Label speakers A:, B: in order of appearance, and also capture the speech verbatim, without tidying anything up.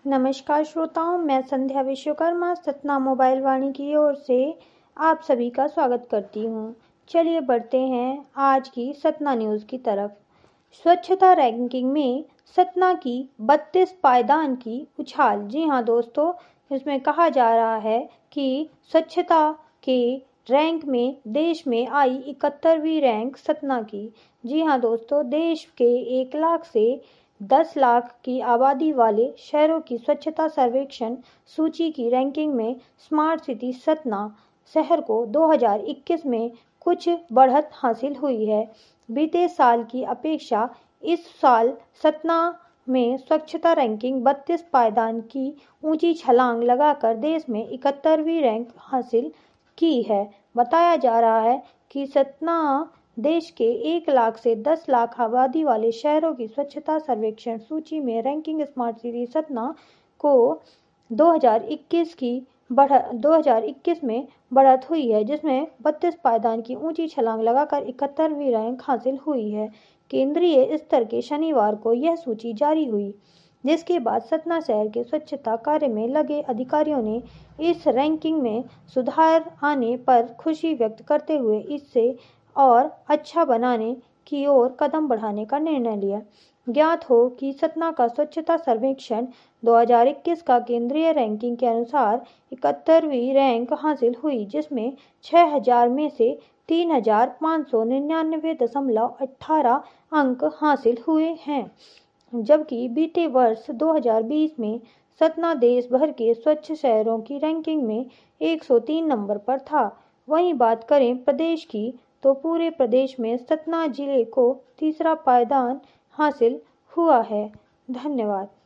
A: नमस्कार श्रोताओं, मैं संध्या विश्वकर्मा सतना मोबाइल वाणी की ओर से आप सभी का स्वागत करती हूँ। चलिए बढ़ते हैं आज की सतना न्यूज़ की तरफ। स्वच्छता रैंकिंग में सतना की बत्तीस पायदान की उछाल। जी हाँ दोस्तों, इसमें कहा जा रहा है कि स्वच्छता के रैंक में देश में आई इकहत्तरवीं रैंक सतना की। जी हाँ दोस्तों, देश के एक लाख से दस लाख की आबादी वाले शहरों की स्वच्छता सर्वेक्षण सूची की रैंकिंग में स्मार्ट सिटी सतना शहर को दो हज़ार इक्कीस में कुछ बढ़त हासिल हुई है। बीते साल की अपेक्षा इस साल सतना में स्वच्छता रैंकिंग बत्तीस पायदान की ऊंची छलांग लगाकर देश में इकहत्तरवीं रैंक हासिल की है। बताया जा रहा है कि सतना देश के एक लाख से दस लाख आबादी वाले शहरों की स्वच्छता सर्वेक्षण सूची में रैंकिंग स्मार्ट सिटी सतना को दो हज़ार इक्कीस की बढ़ दो हज़ार इक्कीस में बढ़त हुई है, जिसमें बत्तीस पायदान की ऊंची छलांग लगाकर इकहत्तरवीं रैंक हासिल हुई है। केंद्रीय स्तर के शनिवार को यह सूची जारी हुई, जिसके बाद सतना शहर के स्वच्छता कार्य में लगे अधिकारियों ने इस रैंकिंग में सुधार आने पर खुशी व्यक्त करते हुए इससे और अच्छा बनाने की ओर कदम बढ़ाने का निर्णय लिया। ज्ञात हो कि सतना का स्वच्छता सर्वेक्षण दो हज़ार इक्कीस का केंद्रीय रैंकिंग के अनुसार इकहत्तरवीं रैंक हासिल हुई, जिसमें छह हज़ार में से तीन हज़ार पाँच सौ निन्यानवे दशमलव अठारह अंक हासिल हुए हैं, जबकि बीते वर्ष दो हज़ार बीस में सतना देश भर के स्वच्छ शहरों की रैंकिंग में एक सौ तीन नंबर पर था। वहीं बात करें प्रदेश की, तो पूरे प्रदेश में सतना जिले को तीसरा पायदान हासिल हुआ है। धन्यवाद।